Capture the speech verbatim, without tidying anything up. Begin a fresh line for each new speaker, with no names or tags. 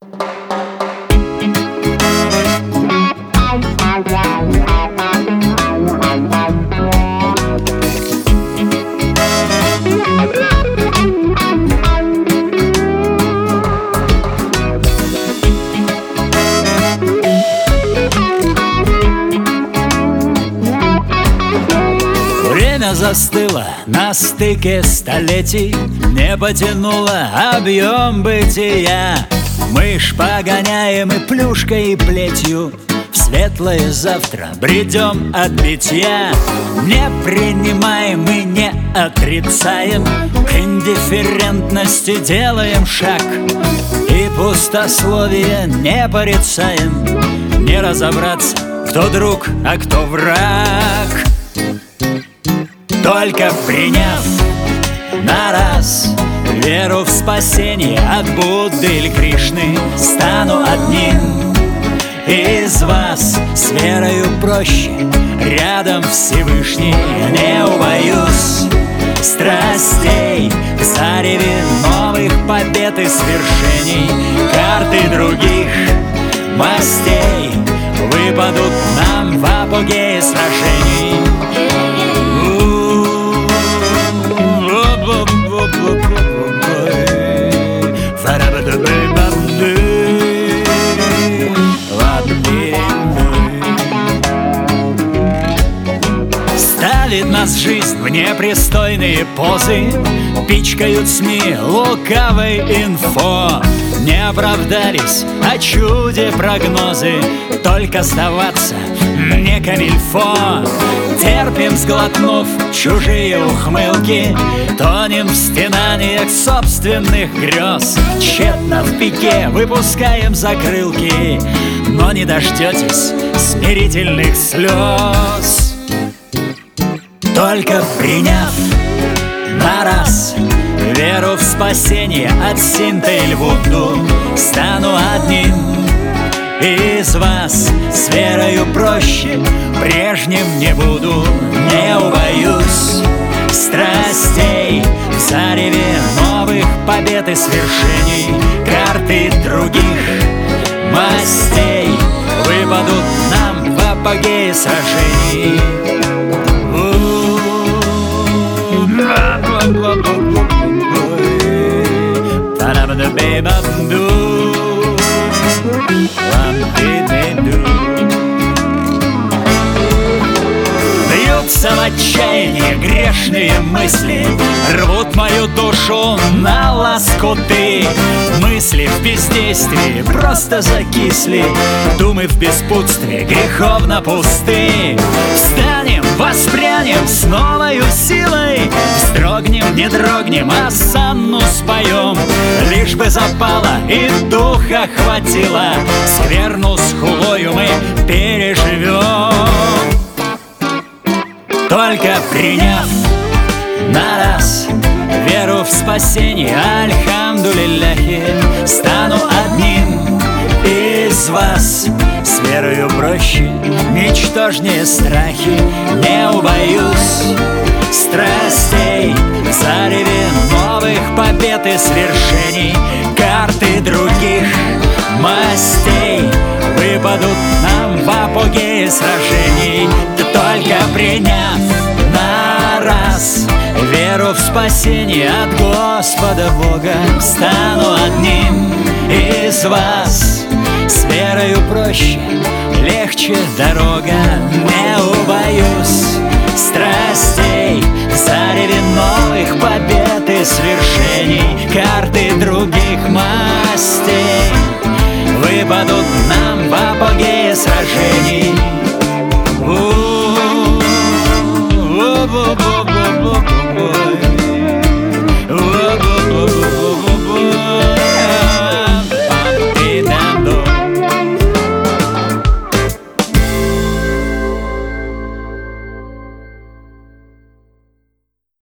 Время застыло на стыке столетий, не потянуло объем бытия. Мы шпагоняем и плюшкой, и плетью в светлое завтра бредем от битья. Не принимаем и не отрицаем, к индифферентности делаем шаг. И пустословие не порицаем, не разобраться, кто друг, а кто враг. Только приняв на раз веру в спасение от Будды или Кришны, стану одним из вас. С верою проще, рядом Всевышний. Не убоюсь страстей в зареве новых побед и свершений. Карты других мастей выпадут нам в апогее сражений. Ставит нас жизнь в непристойные позы, пичкают СМИ лукавой инфо. Не оправдались о чуде прогнозы, только сдаваться не камильфо. Терпим, сглотнув чужие ухмылки, тонем в стенаниях собственных грез. Тщетно в пике выпускаем закрылки, но не дождетесь смирительных слез. Только приняв на раз веру в спасение от Синта и Вуду, стану одним из вас. С верою проще, прежним не буду. Не убоюсь страстей в зареве новых побед и свершений. Карты других мастей выпадут нам в апогее сражений. Бьются в отчаянии грешные мысли, рвут мою душу на лоскуты. Мысли в бездействии просто закисли, думы в беспутстве греховно пусты. Встанем, воспрянем с новою силой, вздрогнем, не дрогнем, осанну споем. Лишь бы запало и духа хватило, скверну с хулою мы переживем. Только приняв на раз веру в спасение, альхамдулилляхи, стану одним из вас. С верою проще, ничтожнее страхи. Не убоюсь страстей в зареве новых побед и свершений. Карты других мастей выпадут нам в апогее сражений. Только приняв на раз веру в спасение от Господа Бога, стану одним из вас. С верою проще, легче дорога. Не убоюсь страстей в зареве новых побед и свершений. Карты других мастей выпадут нам